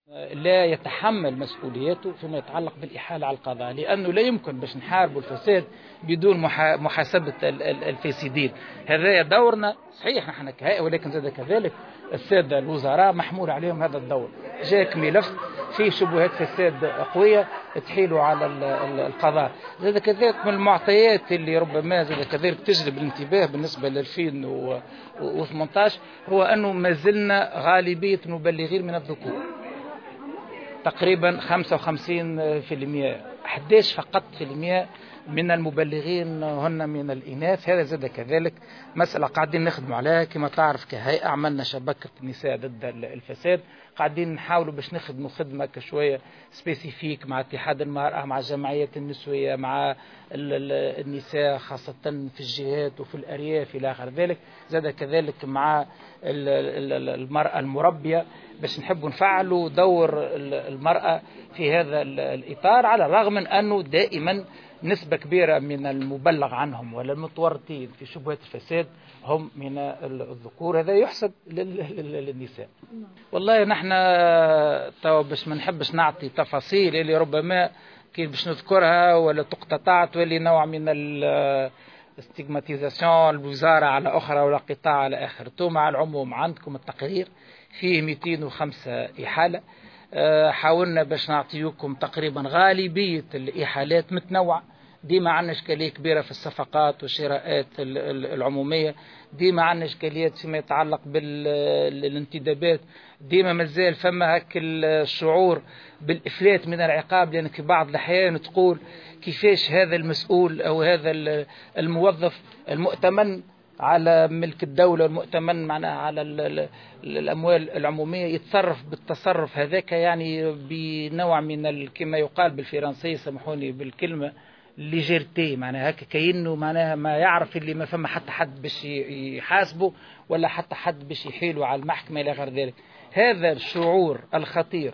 لا يتحمل مسؤولياته فيما يتعلق بالإحالة على القضاء، لأنه لا يمكن باش نحاربوا الفساد بدون محاسبة الفاسدين. هذا دورنا صحيح نحن كهيئة، ولكن زاد كذلك السادة الوزراء محمول عليهم هذا الدور. جاك ملف فيه شبهات فساد قوية تحيلوا على القضاء. زاد كذلك من المعطيات اللي ربما زاد كذلك تجلب الانتباه بالنسبة ل 2018 هو أنه ما زلنا غالبية المبلغين من الذكور، تقريبا 55%. 11 فقط في المئة من المبلغين هن من الإناث. هذا زاد كذلك مسألة قاعدين نخدموا عليها. كما تعرف كهيئة عملنا شبكة النساء ضد الفساد، قاعدين نحاولوا باش نخدموا خدمة كشوية سبيسيفيك مع اتحاد المرأة، مع جمعيات النسوية، مع النساء خاصة في الجهات وفي الأرياف إلى آخر ذلك. زاد كذلك مع المرأة المربية باش نحبوا نفعلوا دور المرأة في هذا الإطار، على الرغم من أنه دائما نسبة كبيرة من المبلغ عنهم ولا المتورطين في شبهات الفساد هم من الذكور. هذا يحسب للنساء. والله نحن باش ما نحبش نعطي تفاصيل اللي ربما كي باش نذكرها ولا تقتطع تولي نوع من الاستيغماتيزاسيون الوزارة على أخرى ولا قطاع على آخر. مع العموم عندكم التقرير فيه 205 إحالة. حاولنا باش نعطيكم تقريبا غالبية الإحالات متنوعة. ديما عندنا إشكالية كبيرة في الصفقات والشراءات العمومية، ديما عندنا إشكاليات فيما يتعلق بالانتدابات، ديما مازال فما هك الشعور بالإفلات من العقاب، لأن في بعض الأحيان تقول كيفاش هذا المسؤول أو هذا الموظف المؤتمن على ملك الدولة المؤتمن معناها على الأموال العمومية يتصرف بالتصرف هذاك، يعني بنوع من كما يقال بالفرنسية، سامحوني بالكلمة، ليجيرتي، معناها هكا كأنه معناها ما يعرف اللي ما فما حتى حد باش يحاسبه ولا حتى حد باش يحيله على المحكمة إلى غير ذلك. هذا الشعور الخطير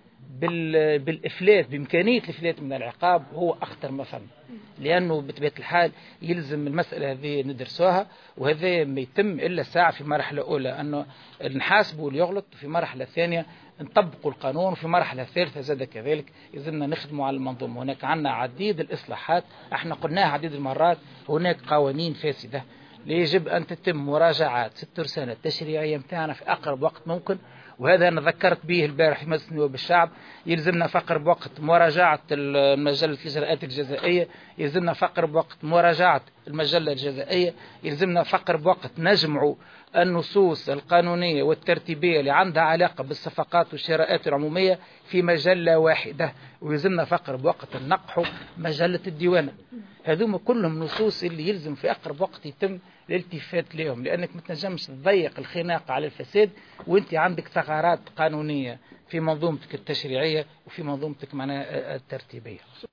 بالإفلات، بإمكانية الإفلات من العقاب، هو أخطر ما فهم، لأنه بطبيعة الحال يلزم المسألة هذه ندرسوها، وهذا ما يتم إلا ساعة في مرحلة أولى أنه نحاسبه اللي يغلط، وفي مرحلة ثانية نطبقوا القانون، وفي مرحلة ثالثة زاد كذلك يلزمنا نخدموا على المنظومة. هناك عنا عديد الإصلاحات احنا قلناها عديد المرات. هناك قوانين فاسدة يجب أن تتم مراجعات 6 سنة التشريعية متاعنا في أقرب وقت ممكن، وهذا أنا ذكرت به البارح في مجلس النواب الشعب. يلزمنا فقر بوقت مراجعة مجلة الإجراءات الجزائية، يلزمنا فقر بوقت مراجعة المجلة الجزائية، يلزمنا فقر بوقت نجمع النصوص القانونية والترتيبية اللي عندها علاقة بالصفقات والشراءات العمومية في مجلة واحدة، ويلزمنا فقر بوقت النقح مجلة الديوانة. هذوما كلهم نصوص اللي يلزم في أقرب وقت يتم الالتفات لهم، لأنك ما تنجمش تضيق الخناق على الفساد وانت عندك ثغرات قانونية في منظومتك التشريعية وفي منظومتك الترتيبية.